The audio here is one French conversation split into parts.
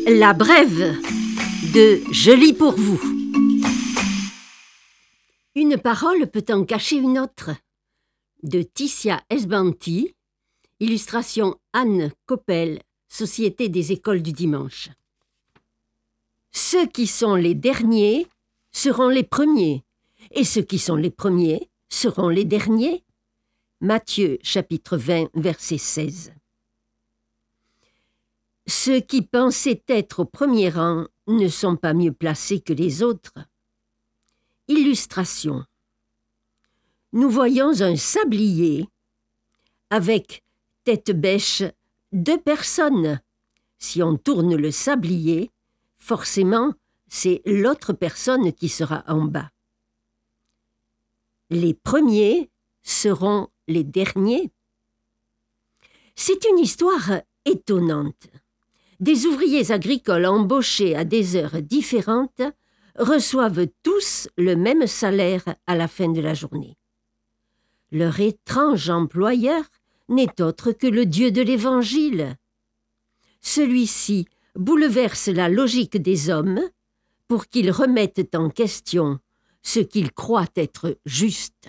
La brève de Je lis pour vous. Une parole peut en cacher une autre. De Ticia Esbanti, illustration Anne Coppel, Société des écoles du dimanche. Ceux qui sont les derniers seront les premiers, et ceux qui sont les premiers seront les derniers. Matthieu, chapitre 20, verset 16. Ceux qui pensaient être au premier rang ne sont pas mieux placés que les autres. Illustration. Nous voyons un sablier avec tête bêche 2 personnes. Si on tourne le sablier, forcément, c'est l'autre personne qui sera en bas. Les premiers seront les derniers. C'est une histoire étonnante. Des ouvriers agricoles embauchés à des heures différentes reçoivent tous le même salaire à la fin de la journée. Leur étrange employeur n'est autre que le Dieu de l'Évangile. Celui-ci bouleverse la logique des hommes pour qu'ils remettent en question ce qu'ils croient être juste.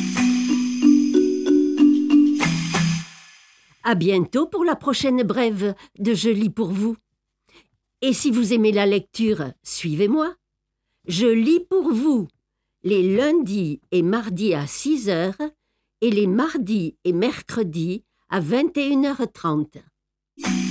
À bientôt pour la prochaine brève de Je lis pour vous. Et si vous aimez la lecture, suivez-moi. Je lis pour vous les lundis et mardis à 6 heures et les mardis et mercredis à 21h30.